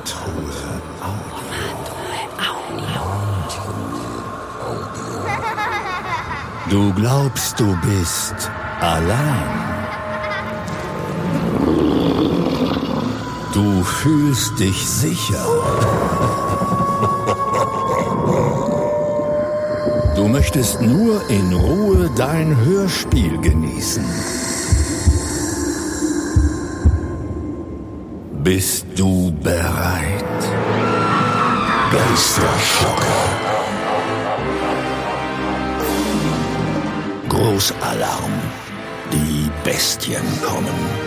Du glaubst, du bist allein. Du fühlst dich sicher. Du möchtest nur in Ruhe dein Hörspiel genießen. Bist du bereit? Geisterschocker. Großalarm. Die Bestien kommen.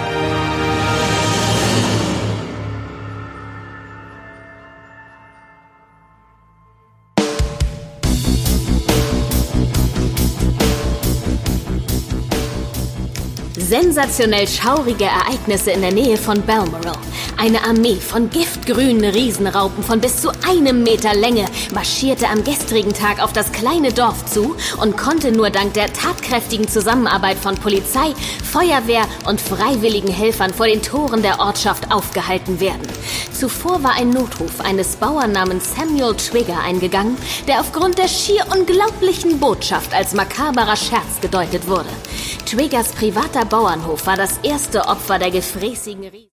Sensationell schaurige Ereignisse in der Nähe von Balmoral. Eine Armee von giftgrünen Riesenraupen von bis zu 1 Meter Länge marschierte am gestrigen Tag auf das kleine Dorf zu und konnte nur dank der tatkräftigen Zusammenarbeit von Polizei, Feuerwehr und freiwilligen Helfern vor den Toren der Ortschaft aufgehalten werden. Zuvor war ein Notruf eines Bauern namens Samuel Twigger eingegangen, der aufgrund der schier unglaublichen Botschaft als makaberer Scherz gedeutet wurde. Twiggers privater Bauernhof war das erste Opfer der gefräßigen